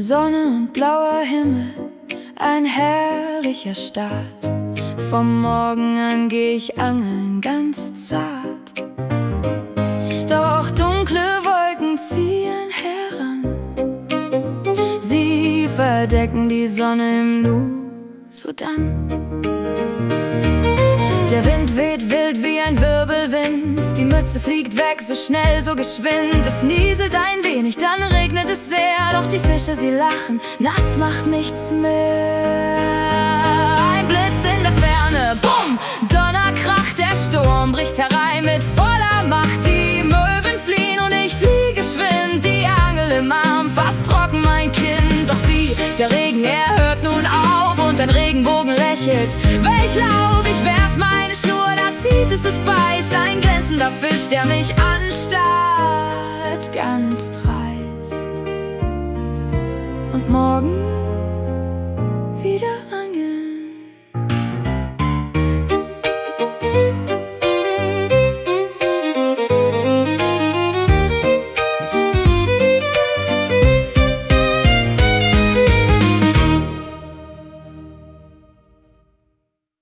Sonne und blauer Himmel, ein herrlicher Start. Vom Morgen an geh ich angeln ganz zart. Doch dunkle Wolken ziehen heran, sie verdecken die Sonne im Nu, sodann. Der Wind weht wild wie ein Wirbelwind, die Mütze fliegt weg, so schnell, so geschwind. Es nieselt ein wenig, dann regnet es sehr, doch die Fische, sie lachen, nass macht nichts mehr. Ein Blitz in der Ferne, bumm, Donner kracht, der Sturm bricht herein mit voller Macht. Die Möwen fliehen und ich flieh geschwind, die Angel im Arm, fast trocken mein Kinn. Doch sieh, der Regen, er hört nun auf und ein Regenbogen lächelt. Welch Laub, ich werf meine Schnur, da zieht es beißt. Ein glänzender Fisch, der mich anstarrt, ganz dreist. Und morgen wieder